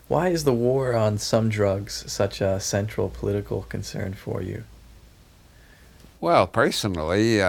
Why is the war on some drugs such a central political concern for you? Well, personally,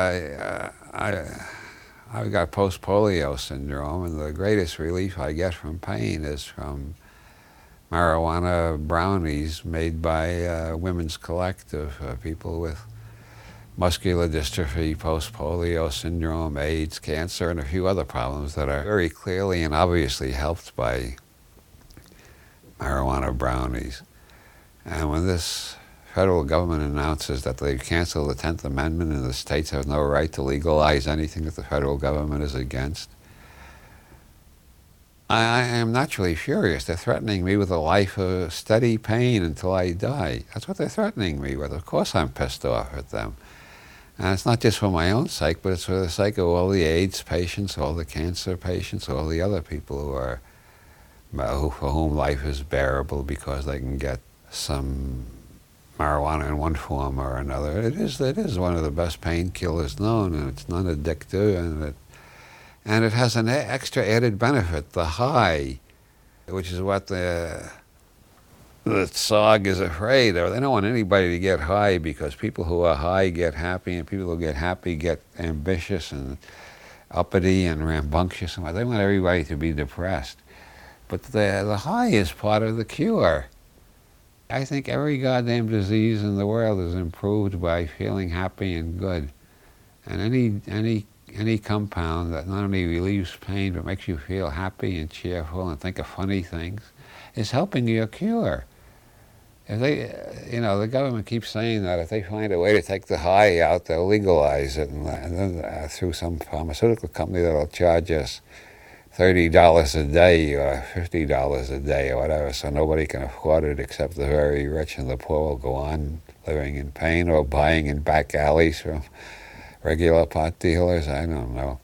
I've got post-polio syndrome, and the greatest relief I get from pain is from marijuana brownies made by Women's Collective, people with muscular dystrophy, post-polio syndrome, AIDS, cancer, and a few other problems that are very clearly and obviously helped by marijuana brownies. And when this federal government announces that they've canceled the 10th Amendment and the states have no right to legalize anything that the federal government is against, I am naturally furious. They're threatening me with a life of steady pain until I die. That's what they're threatening me with. Of course I'm pissed off at them. And it's not just for my own sake, but it's for the sake of all the AIDS patients, all the cancer patients, all the other people for whom life is bearable because they can get some marijuana in one form or another. It is one of the best painkillers known, and it's non-addictive, and it has an extra added benefit, the high, which is what the SOG is afraid of. They don't want anybody to get high because people who are high get happy, and people who get happy get ambitious and uppity and rambunctious. They want everybody to be depressed. But the high is part of the cure. I think every goddamn disease in the world is improved by feeling happy and good. And any compound that not only relieves pain but makes you feel happy and cheerful and think of funny things is helping your cure. If the government keeps saying that if they find a way to take the high out, they'll legalize it, and then through some pharmaceutical company that'll charge us $30 a day or $50 a day or whatever, so nobody can afford it except the very rich, and the poor will go on living in pain or buying in back alleys from regular pot dealers. I don't know.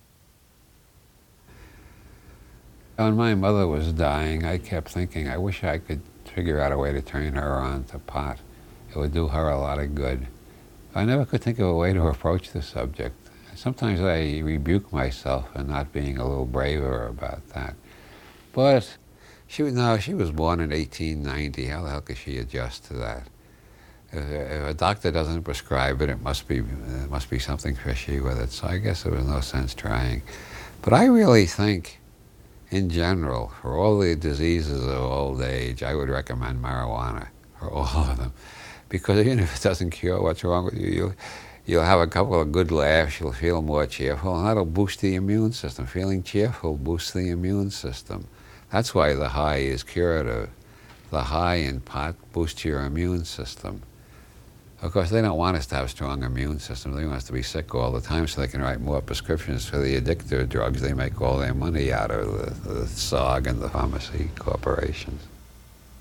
When my mother was dying, I kept thinking, I wish I could figure out a way to turn her on to pot. It would do her a lot of good. I never could think of a way to approach the subject. Sometimes I rebuke myself for not being a little braver about that. But she was born in 1890. How the hell could she adjust to that? If a doctor doesn't prescribe it, it must be something fishy with it. So I guess there was no sense trying. But I really think, in general, for all the diseases of old age, I would recommend marijuana for all of them. Because even if it doesn't cure what's wrong with you, you'll have a couple of good laughs, you'll feel more cheerful, and that'll boost the immune system. Feeling cheerful boosts the immune system. That's why the high is curative. The high in pot boosts your immune system. Of course, they don't want us to have a strong immune system. They want us to be sick all the time so they can write more prescriptions for the addictive drugs. They make all their money out of the SOG and the pharmacy corporations.